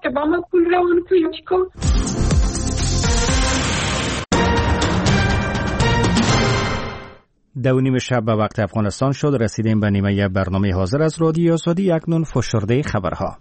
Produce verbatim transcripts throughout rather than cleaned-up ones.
با ما پول روان کنیم چیکار؟ دو نیم شب به وقت افغانستان شد. رسیدیم به نیمه برنامه حاضر از رادیو آزادی. اکنون فشرده خبرها.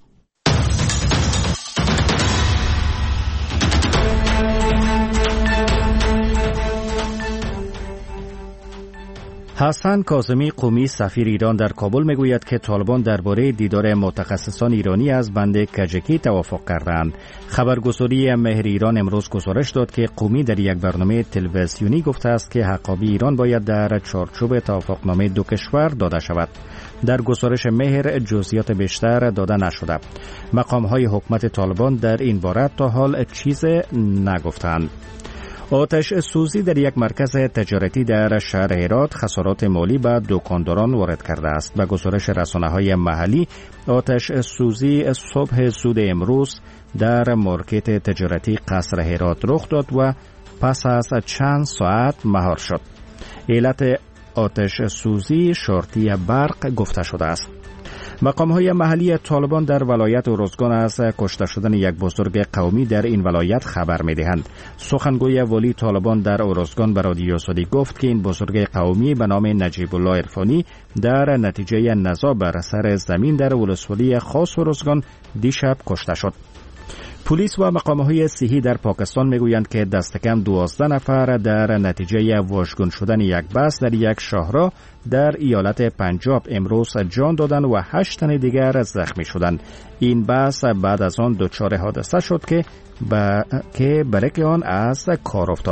حسن کاظمی قمی سفیر ایران در کابل میگوید که طالبان درباره دیدار متخصصان ایرانی از بند کجکی توافق کردند. خبرگزاری مهر ایران امروز گزارش داد که قمی در یک برنامه تلویزیونی گفته است که حقابی ایران باید در چارچوب توافقنامه دو کشور داده شود. در گزارش مهر جزئیات بیشتر داده نشده. مقام‌های حکومت طالبان در این باره تا حال چیز نگفتند. آتش سوزی در یک مرکز تجارتی در شهر هرات خسارات مالی به دکانداران وارد کرده است. به گزارش رسانه‌های محلی، آتش سوزی صبح زود امروز در مارکت تجارتی قصر هرات رخ داد و پس از چند ساعت مهار شد. علت آتش سوزی شورتی برق گفته شده است. مقام‌های محلی طالبان در ولایت اروزگان از کشته شدن یک بزرگ قومی در این ولایت خبر می‌دهند. سخنگوی والی طالبان در اروزگان به رادیو آزادی گفت که این بزرگ قومی به نام نجیب الله عرفانی در نتیجه نزاع بر سر زمین در ولسوالی خاص اروزگان دیشب کشته شد. پلیس و مقام‌های صحی در پاکستان میگویند که دست کم دوازده نفر در نتیجه واژگون شدن یک بس در یک شاهراه در ایالت پنجاب امروز جان دادند و هشت تن دیگر زخمی شدند. این بس بعد از آن دچار حادثه شد که با... که برک آن از کار افتاد.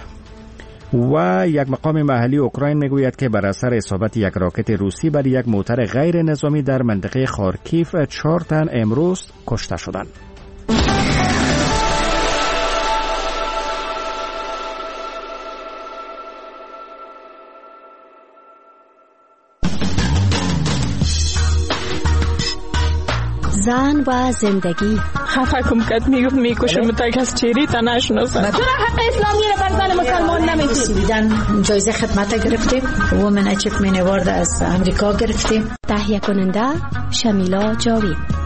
و یک مقام محلی اوکراین میگوید که بر اثر اصابت یک راکت روسی بر یک موتر غیر نظامی در منطقه خارکیف چهار تن امروز کشته شدند. زن و زندگی خفه کم کد میگفت میکشم تا کس چیری تا نشناسم. چرا حق اسلامی رو بر زن مسلمان نمیدید؟ سویدن جایزه خدمت گرفتیم. وومن اچیومنت اوارد از امریکا گرفتیم. تهیه کننده شمیلا جاوید.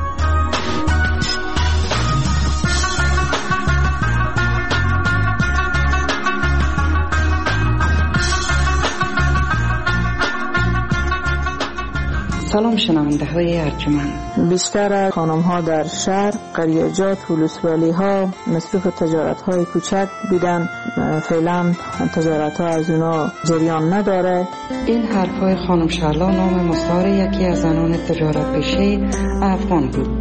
سلام شنونده های ارجمند. بیشتر خانم ها در شهر، قریجات و ولسوالی ها مصروف تجارت های کوچک بودن. فعلا تجارت ها از اونا جریان نداره. این حرف های خانم شهلا نام مستعار یکی از زنان تجارت پیشه افغان بود.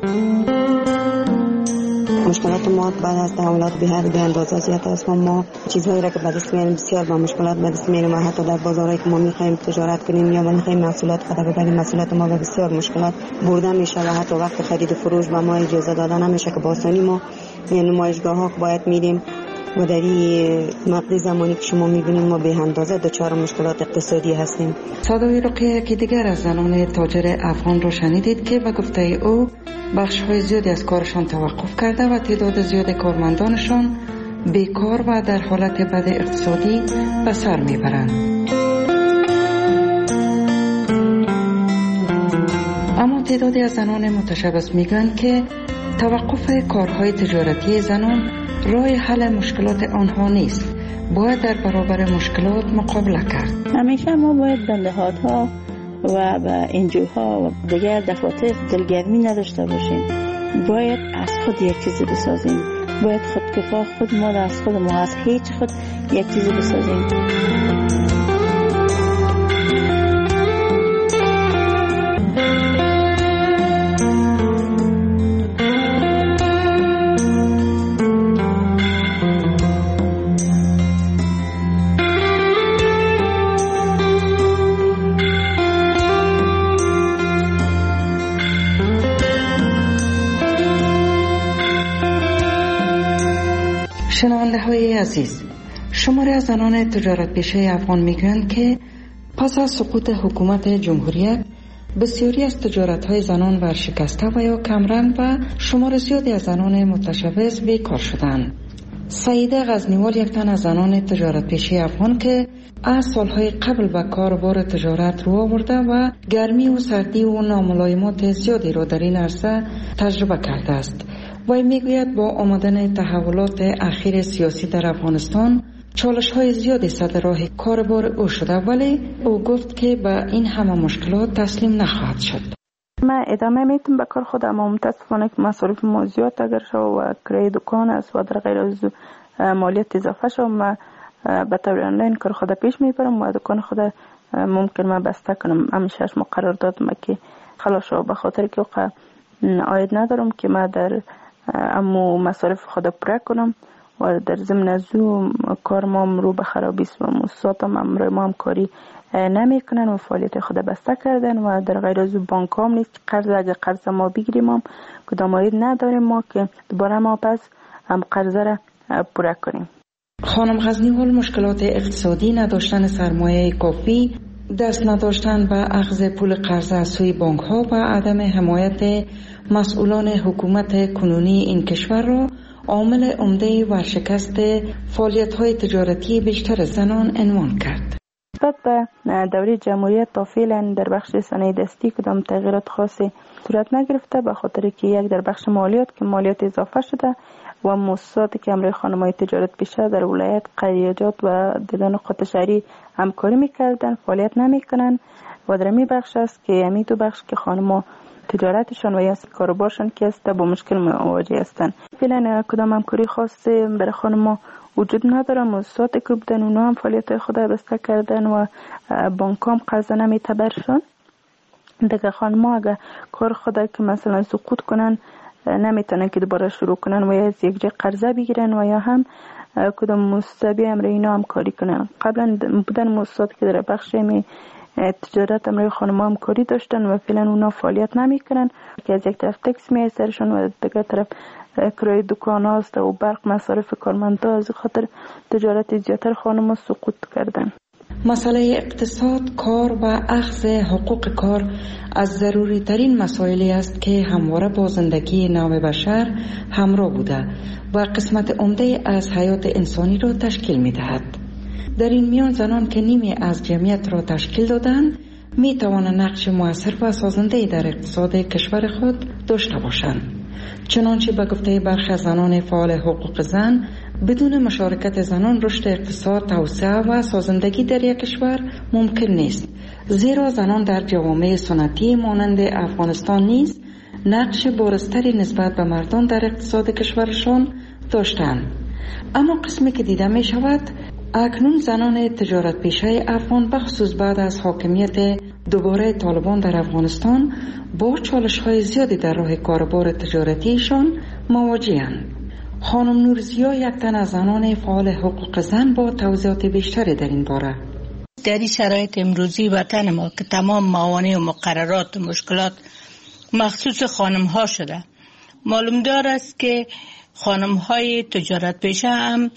مشکلات ما بعد از تحولات به هر دو اندازه زیاد است. ما چیزهایی را که به دست میاریم بسیار با مشکلات به دست میاریم و حتی در بازارهایی که ما میخوایم تجارت کنیم یا میخوایم محصولات خرید ببریم محصولات ما به بسیار مشکلات برده میشه و حتی وقت خرید و فروش به ما اجازه داده نمیشه که با آسانی ما یعنی نمایشگاه ها باید میریم و در این مقطع زمانی که شما میبینیم ما به اندازه دچار مشکلات اقتصادی هستیم. صدای رقیه که دیگر از زنان تاجر افغان رو شنیدید که به گفته او بخش های زیادی از کارشان توقف کرده و تعداد زیاد کارمندانشان بیکار و در حالت بد اقتصادی به سر میبرند. اما تعدادی از زنان متشبث میگن که توقف کارهای تجارتی زنان راه حل مشکلات آنها نیست. باید در برابر مشکلات مقابله کرد. همیشه ما باید به نهادها و به انجوها و دیگر دفاتر دلگرمی نداشته باشیم. باید از خود یک چیزی بسازیم. باید خودکفا خود ما از خود ما از هیچ خود یک چیزی بسازیم. شنونده های عزیز، شماری از زنان تجارت پیشه افغان میگویند که پس از سقوط حکومت جمهوریت بسیاری از تجارت های زنان ورشکسته و یا کمرنگ و شمار زیادی از زنان متشبث بیکار شدند. سعیده غزنیوال یک تن از زنان تجارت پیشه افغان که از سالهای قبل به کاروبار تجارت رو آورده و گرمی و سردی و ناملایمات زیادی را در این عرصه تجربه کرده است. وی میگوید با آمدن تحولات اخیر سیاسی در افغانستان چالش های زیادی سر راه کاربار او شده، ولی او گفت که به این همه مشکلات تسلیم نخواهد شد. من ادامه میتونم به کار خودم، اما متاسفانه که مصارف ما زیاد اگر شد و کرایه دکان است و در غیر از مالیات اضافه شد، من به طور آنلاین کار خود پیش میبرم و دکان خود ممکن من بسته کنم. همیشهش ما قرار دادم که خلاص شد، به خاطر که عاید ندارم که من در امو مصارف خود پره کنم و در ضمن از او کار ما رو به خرابی است و مؤسسات هم امروی ما هم کاری نمی کنن و فعالیت خود بسته کردن و در غیر از او بانک هم نیست که قرض اگر قرض ما بگیریم هم کدام عاید نداریم ما که دوباره ما پس هم قرض را پره کنیم. خانم غزنیوال مشکلات اقتصادی، نداشتن سرمایه کافی، دست نداشتن به اخذ پول قرض از سوی بانک ها و عدم حمایت مسئولان حکومت کنونی این کشور را عامل عمده ورشکست فعالیت های تجارتی بیشتر زنان عنوان کرد. نسبت به دوره جمهوریت تا فعلا در بخش صنایع دستی کدام تغییرات خاصی صورت نگرفته، به خاطر که یک در بخش مالیات که مالیات اضافه شده و مؤسساتی که امروی خانم‌های تجارت پیشه در ولایت قریجات و در نقاط شهری همکاری میکردن فعالیت نمیکنن و در می بخش است که همین دو بخش که خانم‌ها تجارتشان و یا کاروبارشان که است با مشکل مواجه هستند. فعلا کدام همکاری خاصی برای خانم‌ها وجود نداره. مؤسساتی که بودن اونا هم فعالیت خود بسته کردن و بانک هم قرض نمیتبرشون. دیگه خانم‌ها اگر کار خود که مثلا سقوط کنن نمیتونن که دوباره شروع کنن و یا از یک جای قرضه بگیرن و یا هم کدام مؤسسه بیام روی اینا هم کاری کنن. قبلا بودن مؤسساتی که در بخش می تجارت امروی خانم‌ها هم کاری داشتن و فعلا اونا فعالیت نمیکنن که از یک طرف تکس می سرشون و دیگه طرف کرایه دکان هاست و برق مصارف کارمندا، از خاطر تجارت زیاتر خانم‌ها سقوط کردن. مسئله اقتصاد، کار و اخذ حقوق کار از ضروری ترین مسائلی است که همواره با زندگی نوع بشر همراه بوده و قسمت عمده از حیات انسانی را تشکیل می دهد. در این میان زنان که نیمی از جمعیت را تشکیل دادند می توانند نقش مؤثر و سازنده در اقتصاد کشور خود داشته باشند. چنانچه به گفته برخی زنان فعال حقوق زن، بدون مشارکت زنان رشد اقتصاد، توسعه و سازندگی در یک کشور ممکن نیست، زیرا زنان در جوامع سنتی مانند افغانستان نیز نقش بارزتری نسبت به مردان در اقتصاد کشورشان داشتند. اما قسمی که دیده می شود اکنون زنان تجارت پیشه افغان بخصوص بعد از حاکمیت دوباره طالبان در افغانستان با چالش های زیادی در راه کاربار تجارتیشان مواجه‌اند. خانم نورزیا یک تن از زنان فعال حقوق زن با توضیحات بیشتری در این باره. در این شرایط امروزی وطن ما که تمام موانع و مقررات و مشکلات مخصوص خانم ها شده، معلوم دار است که خانم های تجارت پیشه هم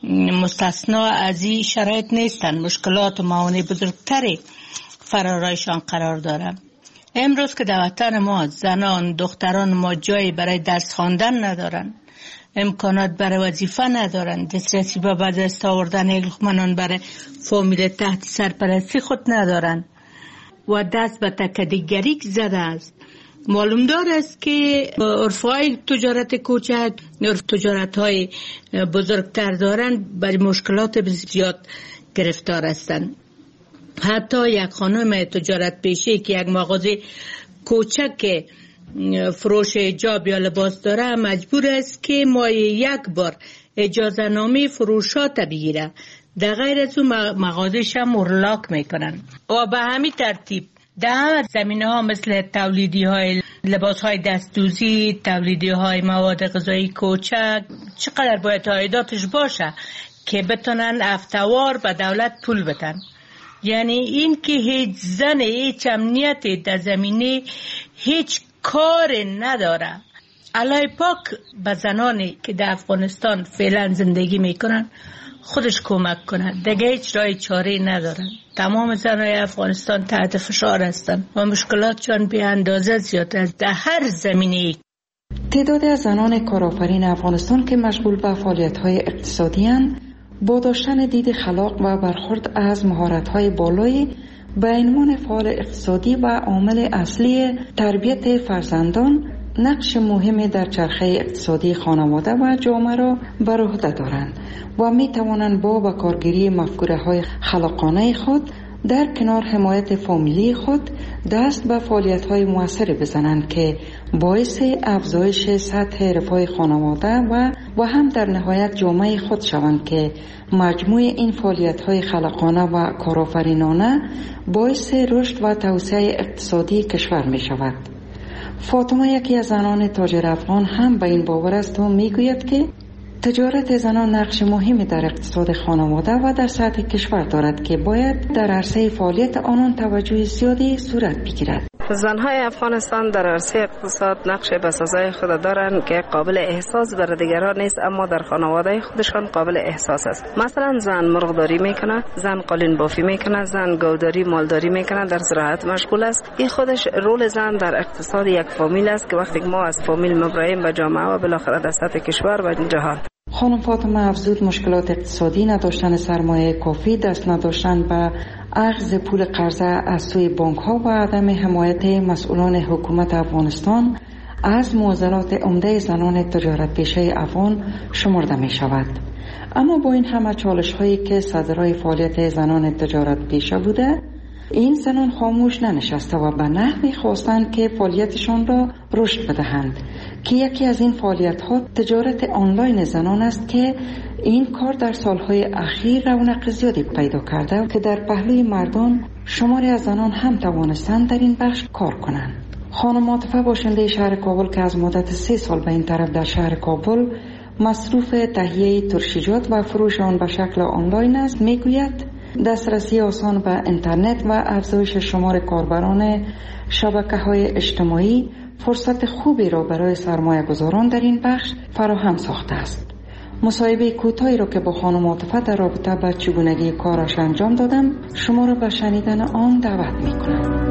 مستثنا از این شرایط نیستند. مشکلات و موانع بزرگتری فرارایشان قرار دارند. امروز که در وطن ما زنان دختران ما جایی برای درس خواندن ندارند، امکانات برای وظیفه ندارند، دسترسی به به دست آوردن لقمه‌نان برای فامیل تحت سرپرستی خود ندارند و دست به تکدیگری زده است. معلوم دار است که عرفای تجارت کوچک عرف تجارت های بزرگتر دارند برای مشکلات زیاد گرفتار هستند. حتی یک خانم تجارت پیشه که یک مغازه کوچک فروش حجاب یا لباس داره مجبور است که ماهی یک بار اجازه نامه فروشات بگیره، در غیر از اون مغازه‌ش هم اغلاق میکنن و به همین ترتیب در زمینه ها مثل تولیدی های لباس های دستدوزی، تولیدی های مواد غذایی کوچک، چقدر باید عایداتش باشه که بتونن افتوار به دولت پول بدن. یعنی این که هیچ زن هیچ امنیت در زمینه هیچ کار نداره. الله پاک به زنانی که در افغانستان فعلا زندگی میکنن خودش کمک کنه، دیگه هیچ راه چاره ندارن. تمام زنای افغانستان تحت فشار هستن و مشکلاتشان به اندازه زیاد است در هر زمینه. تعداد از زنان کارآفرین افغانستان که مشغول به فعالیت‌های اقتصادی اند با داشتن دید خلاق و برخورد از مهارت‌های بالایی به عنوان فعال اقتصادی و عامل اصلی تربیت فرزندان نقش مهمی در چرخه اقتصادی خانواده و جامعه را بر عهده دارند و می توانند با به کارگیری مفکوره های خلاقانه خود در کنار حمایت فامیلی خود دست به فعالیت های موثری بزنند که باعث افزایش سطح رفاه خانواده و و هم در نهایت جامعه خود شوند که مجموع این فعالیت های خلاقانه و کارآفرینانه باعث رشد و توسعه اقتصادی کشور می شود. فاطمه یکی از زنان تاجر افغان هم به این باور است و می گوید که تجارت زنان نقش مهمی در اقتصاد خانواده و در سطح کشور دارد که باید در عرصه فعالیت آنان توجه زیادی صورت بگیرد. زنهای افغانستان در عرصه اقتصاد نقش بسازای خود دارند که قابل احساس بر دیگران نیست، اما در خانواده خودشان قابل احساس است. مثلا زن مرغداری میکنه، زن قالین بافی میکنه، زن گوداری مالداری میکنه، در زراعت مشغول است. این خودش رول زن در اقتصاد یک فامیل است که وقتی ما از فامیل مبراییم به جامعه و بالاخره در سطح کشور و جهان. خانم فاطمه افزود مشکلات اقتصادی، نداشتن سرمایه کافی، دست نداشتن به اخذ پول قرضه از سوی بانک ها و عدم حمایت مسئولان حکومت افغانستان از معضلات عمده زنان تجارت پیشه افغان شمرده می شود. اما با این همه چالش هایی که صدرای فعالیت زنان تجارت پیشه بوده، این زنان خاموش ننشسته و به نحوی خواستند که فعالیتشان را رشد بدهند که یکی از این فعالیت ها تجارت آنلاین زنان است که این کار در سالهای اخیر رونق زیادی پیدا کرده که در پهلوی مردان شماری از زنان هم توانستند در این بخش کار کنند. خانم عاطفه باشنده شهر کابل که از مدت سه سال به این طرف در شهر کابل مصروف تهیه ترشیجات و فروش آن به شکل آنلاین است، میگوید دسترسی آسان به اینترنت و افزایش شمار کاربران شبکه‌های اجتماعی فرصت خوبی را برای سرمایه گذاران در این بخش فراهم ساخته است. مصاحبه کوتاهی را که با خانم عاطفه در رابطه با چگونگی کارش انجام دادم شما را به شنیدن آن دعوت می‌کنم.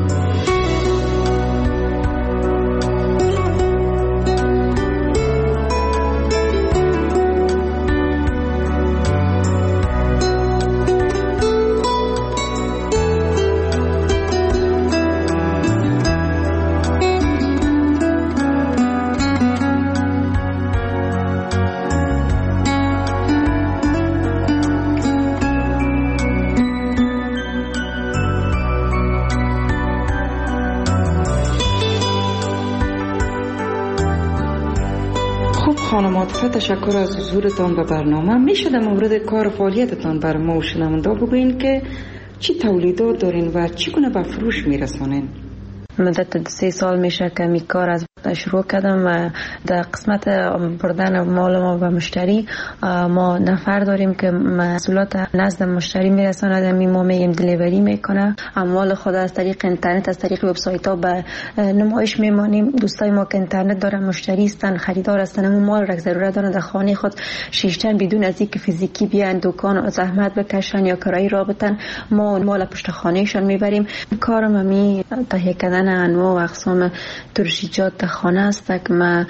خانم عاطفه تشکر از حضورتان به برنامه. میشه در مورد کار فعالیتتان بر ما و شنونده بگوین که چی تولیدات دارین و چگونه به فروش میرسانین؟ مدت سه سال میشه که می کار از شروع کردم و در قسمت بردن مال ما به مشتری ما نفر داریم که محصولات نزد مشتری میرساند. می ما میگیم دلیوری میکنه. اموال خود از طریق اینترنت از طریق وبسایت ها به نمایش میمانیم. دوستای ما که اینترنت دارن، مشتری هستن، خریدار هستن، اون مال را ضرورت دارن در خانه خود شیشتن بدون از اینکه فیزیکی بیان دکان زحمت بکشن یا کرایی را بتن، ما مال پشت خانهشان میبریم. کارم می تهیه کردن انواع و اقسام ترشیجات خانه است که من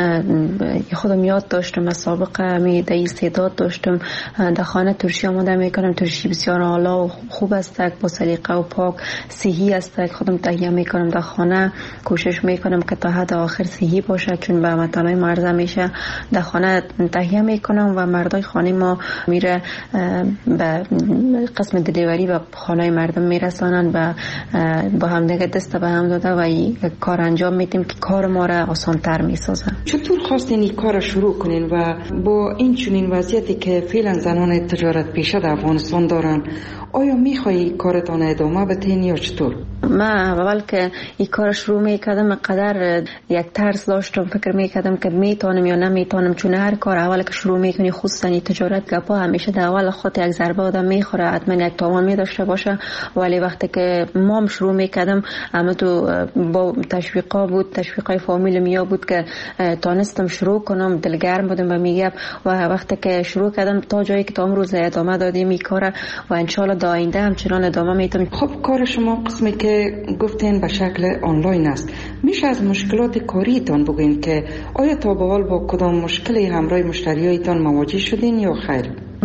خودم یاد داشتم. مسابقه می در استعداد داشتم در خانه ترشی آماده میکنم. ترشی بسیار اعلی و خوب است، با سلیقه و پاک صحی است. خودم تهیه میکنم در خانه. کوشش میکنم که تا حد آخر صحی باشه، چون به مطالعه مرزه میشه. در خانه تهیه میکنم و مردای خانه ما میره به قسم دلیوری و خانه مردم میرسانن و با هم دیگه دست به هم داده و کار انجام میدیم که کار ما را آسان تر میسازه. چطور خواستین این کار شروع کنین و با این چنین وضعیتی که فعلا زنان تجارت پیشه در افغانستان دارن، آیا میخوایی کارتان ادامه بدین یا چطور؟ من اول که این کار شروع میکردم قدر یک ترس داشتم، فکر میکردم که میتونم یا نمیتونم، چون هر کار اول که شروع میکنی خصوصا تجارت گپا همیشه در اول خود یک ضربه آدم میخوره، حتما یک تاوان میداشته باشه. ولی وقتی که مام شروع میکردم اما تو با تشویقا بود، تشویقای فامیل میا بود که تانستم شروع کنم، دلگرم بودم و میگم و وقتی که شروع کردم تا جایی که تا امروز ادامه دادیم این کار و ان شاء الله آینده همچنان ادامه میدم. خب کار شما قسمی که گفتین به شکل آنلاین است، میشه از مشکلات کاریتان بگین که آیا تا به حال با کدام مشکلی همراه مشتریایتان مواجه شدین یا خیر؟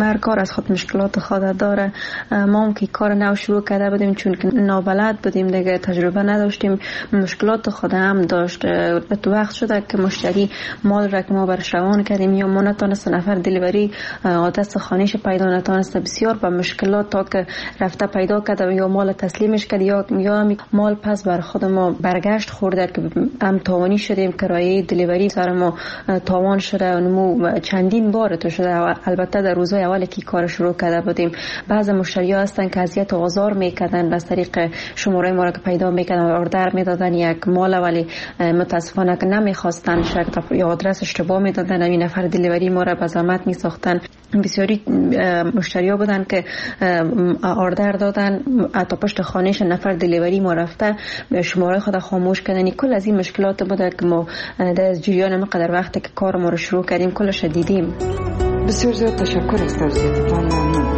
هر کار از خود مشکلات خود داره. ما هم که کار نو شروع کرده بودیم چون که نابلد بودیم دیگه، تجربه نداشتیم، مشکلات خود هم داشت. به تو وقت شده که مشتری مال را که ما برش روان کردیم یا ما نتونست نفر دلیوری آدرس خانهش پیدا نتونست، بسیار با مشکلات تا که رفته پیدا کرده یا مال تسلیمش کرد یا یا مال پس بر خود ما برگشت خورده که هم تاوانی شدیم، کرایه دلیوری سر ما تاوان شده و چندین بار تو شده. البته در روزهای اولی که کار شروع کرده بودیم بعض مشتری ها هستن که اذیت و آزار میکردن، از طریق شماره ما را که پیدا میکردن اوردر میدادن یک مال ولی متاسفانه که نمیخواستن شک یا آدرس اشتباه میدادن، این نفر دلیوری ما را به زحمت میساختن. بسیاری مشتری ها بودن که اوردر دادن تا پشت خانهش نفر دلیوری ما رفته شماره خود خاموش کردن. کل از این مشکلات بوده که ما در جریان مقدر وقتی که کار ما رو شروع کردیم کلش دیدیم. بسیار زیاد تشکر از توضیحاتتان، ممنون.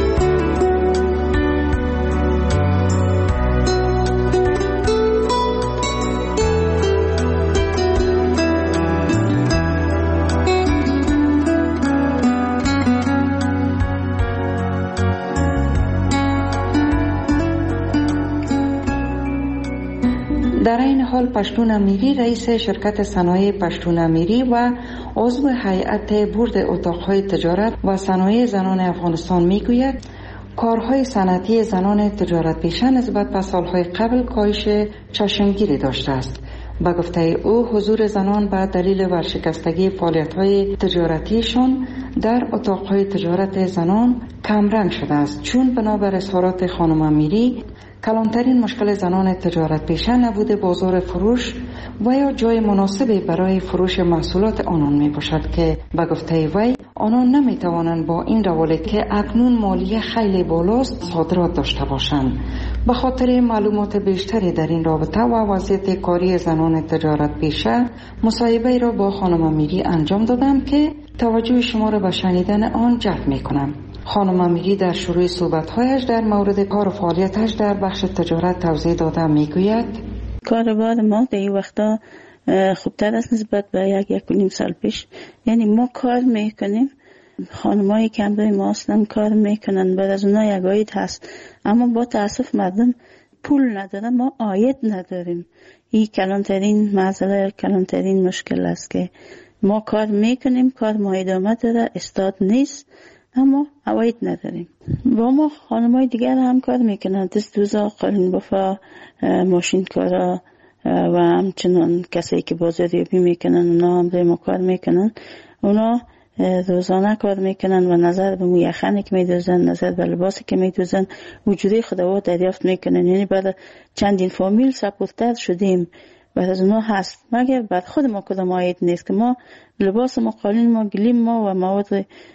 در این حال پشتون امیری رئیس شرکت صنایع پشتون امیری و عضو هیئت بورد اتاقهای تجارت و صنایع زنان افغانستان میگوید کارهای صنعتی زنان تجارت پیشه نسبت به سالهای قبل کاهش چشمگیری داشته است. به گفته او حضور زنان به دلیل ورشکستگی فعالیت‌های تجارتیشان در اتاقهای تجارت زنان کمرنگ شده است، چون بنابر اظهارات خانم امیری کلانترین مشکل زنان تجارت پیشه نبوده بازار فروش و یا جای مناسبی برای فروش محصولات آنان می باشد که به گفته وی آنان نمی توانند با این روال که اکنون مالیه خیلی بالاست صادرات داشته باشند. به خاطر معلومات بیشتری در این رابطه و وضعیت کاری زنان تجارت پیشه مصاحبه را با خانم امیری انجام دادم که توجه شما را به شنیدن آن جلب می کنم. خانم امیری در شروع صحبت‌هایش در مورد کار و فعالیتش در بخش تجارت توضیح داده میگوید کاروبار ما در این وقتا خوبتر است نسبت به یک یک و نیم سال پیش. یعنی ما کار میکنیم، خانمایی که همراه ما اصلا کار میکنن، بعد از اونا یک عاید هست، اما با تاسف مردم پول ندارن، ما عاید نداریم. این کلانترین مسئله، کلانترین مشکل است که ما کار میکنیم، کار ما ادامه داره، استاد نیست، اما عواید نداریم. با ما خانمای دیگر هم کار میکنن، دست دوزا، قالین بافا، ماشین کارا و همچنان کسایی که بازاریابی میکنن اونا هم به ما کار میکنن. اونا روزانه کار میکنن و نظر به مو یخنی که میدوزن، نظر به لباسی که میدوزن وجودی خداوند دریافت میکنن. یعنی بعد چندین فامیل سپورتر شدیم، بعد از اونا هست، مگر بعد خود ما کدام عاید نیست که ما لباس ما، قالین ما، گلیم ما و مواد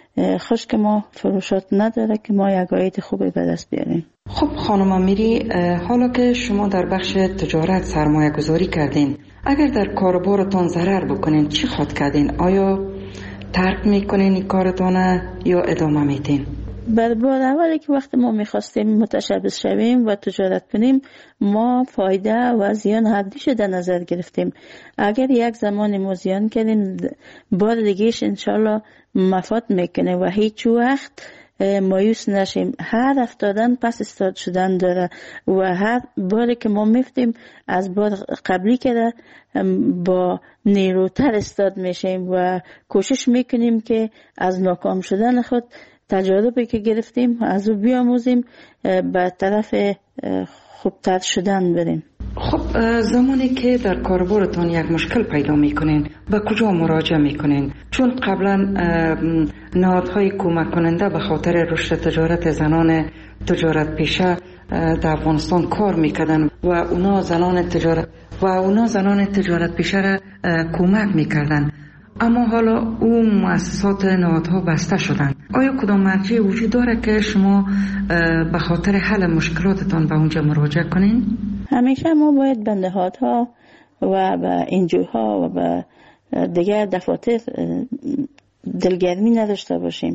خشک ما فروشات نداره که ما یک عاید خوبی به دست بیاریم. خب خانم امیری، حالا که شما در بخش تجارت سرمایه گذاری کردین، اگر در کاربارتان ضرر بکنین چی خود کردین؟ آیا ترک میکنین این کارتان یا ادامه میدین؟ بر بار اولی که وقت ما میخواستیم متشبث شویم و تجارت کنیم، ما فایده و زیان هر دیش در نظر گرفتیم. اگر یک زمان ما زیان کردیم، بار دیگهش انشالله مفاد میکنه و هیچ وقت مایوس نشیم. هر افتادن پس استاد شدن داره و هر باری که ما میفتیم از بار قبلی که با نیروتر استاد میشیم و کوشش میکنیم که از ناکام شدن خود تجربه که گرفتیم از او بیاموزیم، به طرف خوبتر شدن بریم. خب زمانی که در کاربارتان یک مشکل پیدا میکنین به کجا مراجعه میکنین؟ چون قبلا نهادهای کمک کننده به خاطر رشد تجارت زنان تجارت پیشه در افغانستان کار میکردن و اونا زنان تجارت و اونا زنان تجارت پیشه را کمک میکردن، اما حالا او مؤسسات نهادها بسته شدن. آیا کدام مرجع وجود داره که شما به خاطر حل مشکلاتتان به اونجا مراجعه کنین؟ همیشه ما باید به نهادها و به انجوها و به دیگر دفاتر دلگرمی نداشته باشیم.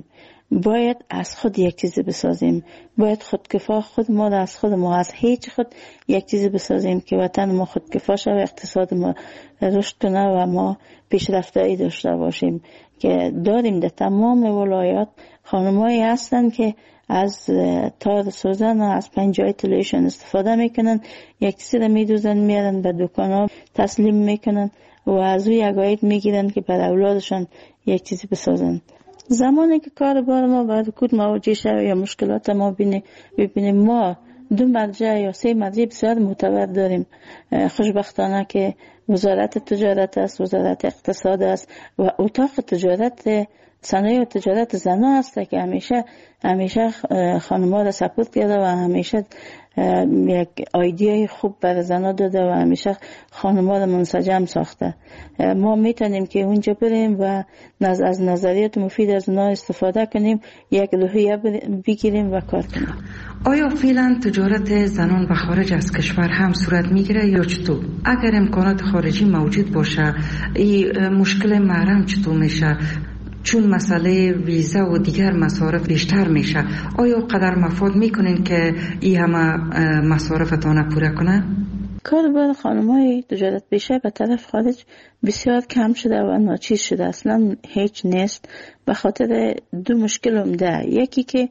باید از خود یک چیزی بسازیم. باید خودکفا خود ما از خود ما از هیچ خود یک چیزی بسازیم که وطن ما خودکفا شود، اقتصاد ما رشد کنه و ما پیشرفتایی داشته باشیم. که داریم در تمام ولایات خانمایی هستن که از تار سوزن و از پنجای طلایشان استفاده میکنن، یک چیزی رو میدوزن میارن به دکان ها تسلیم میکنن و از او یک عاید میگیرن که بر اولادشان یک چیزی بسازن. زمانی که کار بار ما باید کود مواجه شد یا مشکلات ما ببینیم، ما دو مرجع یا سه مرجع بسیار معتبر داریم. خوشبختانه که وزارت تجارت است، وزارت اقتصاد است و اتاق تجارت صنایع و تجارت زنا است که همیشه همیشه خانم‌ها را سپورت کرده و همیشه یک ایده خوب برای زنا داده و همیشه خانم‌ها را منسجم ساخته. ما میتونیم که اونجا بریم و از نظریات مفید از اونا استفاده کنیم، یک روحیه بگیریم و کار کنیم. آیا فعلا تجارت زنان به خارج از کشور هم صورت میگیره یا چطور؟ اگر امکانات خارجی موجود باشه این مشکل محرم چطور میشه؟ چون مسئله ویزا و دیگر مصارف بیشتر میشه، آیا قدر مفاد میکنین که این همه مصارفتان پوره کنه؟ کار بر خانم‌های تجارت پیشه به طرف خارج بسیار کم شده و ناچیز شده، اصلا هیچ نیست. به خاطر دو مشکل عمده، یکی که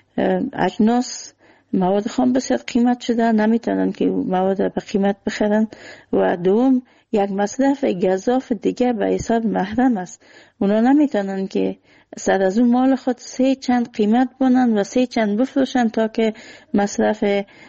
اجناس مواد خام بسیار قیمت شده، نمیتونن که مواد به قیمت بخرن، و دوم یک مصرف گزاف دیگه به حساب محرم است. اونا نمیتونن که سر از اون مال خود سه چند قیمت بونن و سه چند بفروشن تا که مصرف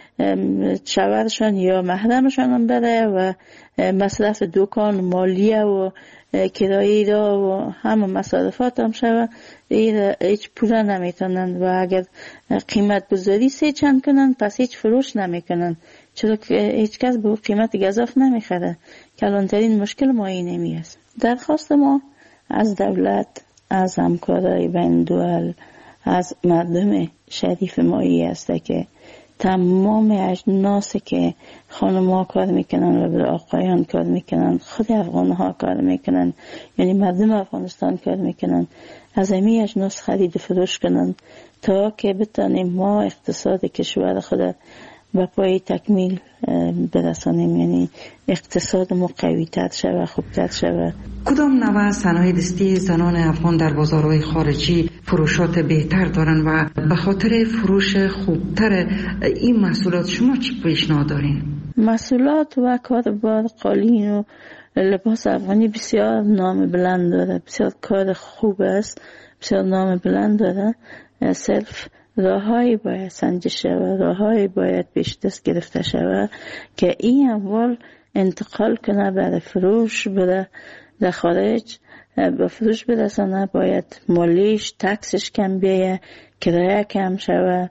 شوهرشان یا محرمشان بره و مصرف دکان مالیه و کرایه را و همه مصارفات هم شود. هیچ پوله نمیتونن و اگر قیمت گذاری سه چند کنن پس هیچ فروش نمیکنن، چرا که هیچ کس به قیمت گزاف نمیخره. کلانترین مشکل ما اینمی است. درخواست ما از دولت، از همکارای بین دول، از مردم شریف مایی است که تمام اجناس که خانم ها کار میکنن و بر آقایان کار میکنن، خود افغان ها کار میکنن، یعنی مردم افغانستان کار میکنن، از همین اجناس خرید فروش کنن تا که بتانیم ما اقتصاد کشور خود به پای تکمیل برسانیم، یعنی اقتصاد ما قوی‌تر شود، خوبتر شود. کدام نوع صنایع دستی زنان افغان در بازارهای خارجی فروشات بهتر دارن و به خاطر فروش خوبتر این محصولات شما چی پیشنهاد دارین؟ محصولات و کاربار قالین و لباس افغانی بسیار نام بلند داره، بسیار کار خوب است، بسیار نام بلند داره. صرف راههایی باید سنجش شود، راههایی باید پیش دست گرفته شود که این اموال انتقال کنه برای فروش بره در خارج، به فروش برسانه. باید مالیش تکسش کم بیه، کرایه کم شود،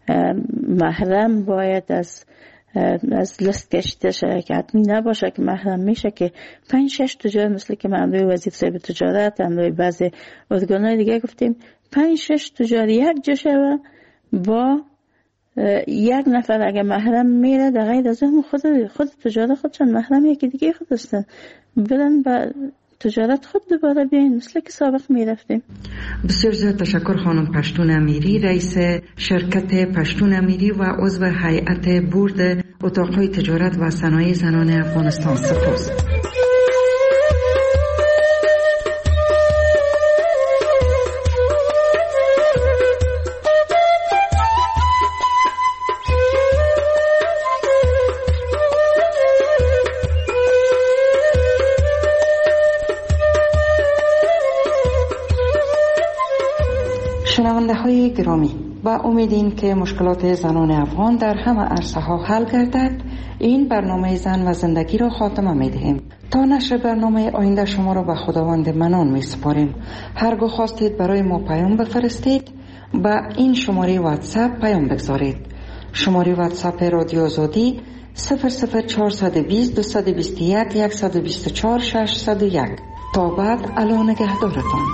محرم باید از از لست کشیده شده که حتمی نباشه که محرم میشه که پنج شش تجار مثل که معمولی وزیر صاحب تجارت همراهی بعضی ارگانهای دیگه گفتیم پنج شش تجار یک جا شود با یک نفر اگه محرم میره در غیر از اون خود خود تجارت خودشان محرم یکی دیگه خود هستن، برن با تجارت خود دوباره بیاین مثل که سابق میرفتیم. بسیار زیاد تشکر خانم پشتون امیری، رئیس شرکت پشتون امیری و عضو هیئت بورد اتاقهای تجارت و صنایع زنان افغانستان. سپاس. شنونده های گرامی، با امیدیم که مشکلات زنان افغان در همه عرصه ها حل گردد، این برنامه زن و زندگی را خاتمه می دهیم. تا نشر برنامه آینده شما را به خداوند منان می سپاریم. هرگاه خواستید برای ما پیام بفرستید، با این شماره واتساپ پیام بگذارید. شماره واتساپ رادیو آزادی صفر صفر چهارصد و بیست دویست و بیست و یک صد و بیست و چهار ششصد و یک. تا بعد، الا نگهدارتان.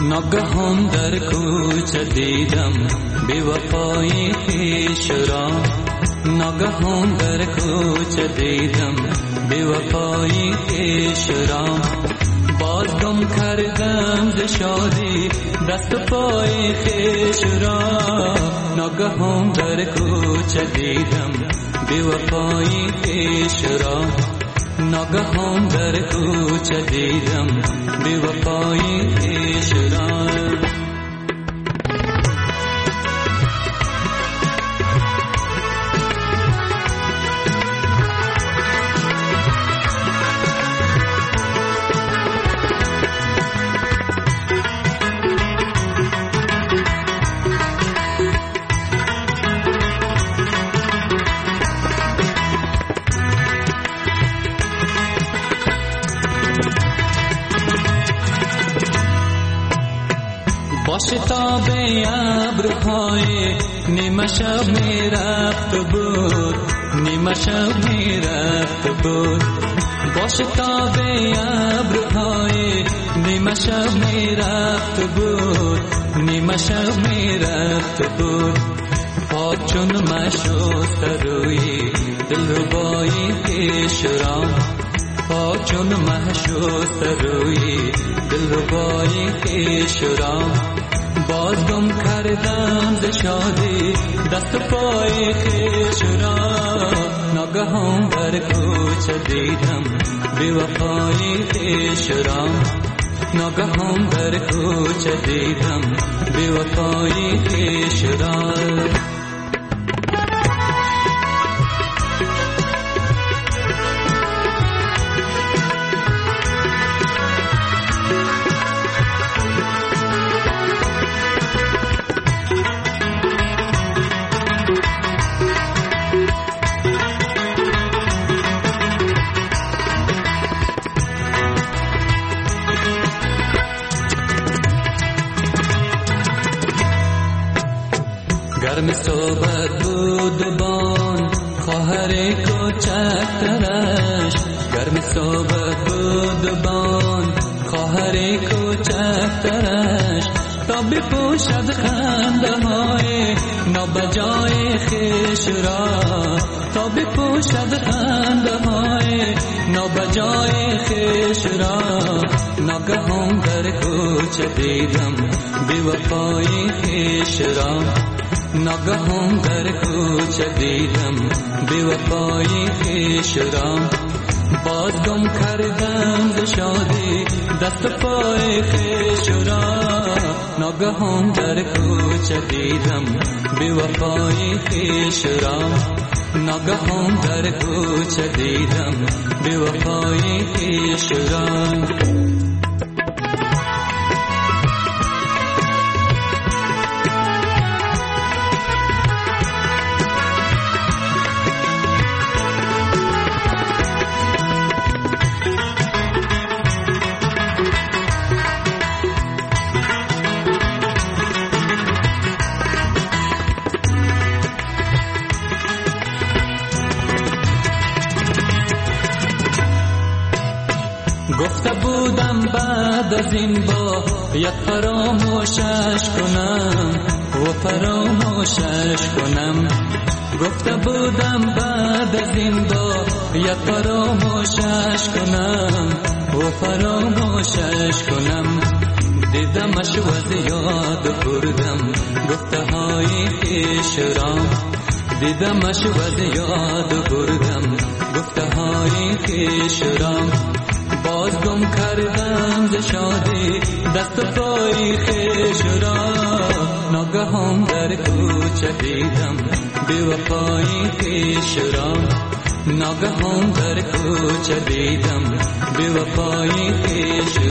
ناگهان در کوچه دیدم بی وفایی خویش را، ناگهان در کوچه دیدم بی وفایی خویش را. باز گم کردم ز شادی دست و پای خویش را، ناگهان در کوچه دیدم بی وفایی خویش را، ناگهان در کوچه دیدم بی وفایی خویش را. با شتاب ابرهای نیمه شب می رفت بود، نیمه شب می رفت بود. با شتاب ابرهای نیمه شب می رفت بود، نیمه شب می رفت بود. پاک چون مشست روی دلربایی خویش را، پاک چون مشست روی دلربایی خویش را. باز گم کردم ز شادی دست و پای خویش را، ناگهان در کوچه دیدم بی وفایی خویش را، ناگهان در کوچه دیدم بی وفایی خویش را. گرم صحبت بود بان خواهر کوچکترش، گرم صحبت بود بان خواهر کوچکترش. تا بپوشد خنده های نابجای خویش را، تا بپوشد خنده های نابجای خویش را. ناگهان در کوچه دیدم بی وفایی خویش را، ناگهان در کوچه دیدم بی وفایی خویش را. باز گم کردم ز شادی دست و پای خویش را، ناگهان در کوچه دیدم بی وفایی خویش را، ناگهان در کوچه دیدم بی وفایی خویش را. گفته بودم بعد از این با یک فراموشش کنم و فراموشش کنم. گفته بودم بعد از این با یک فراموشش کنم و فراموشش کنم. دیدمش و زیاد بردم گفته های خویش را، دیدمش و زیاد بردم گفته های خویش را. باز گم کردم ز شادی دست و پای خویش را، ناگهان در کوچه دیدم بی وفایی خویش را، ناگهان در کوچه دیدم بی وفایی خویش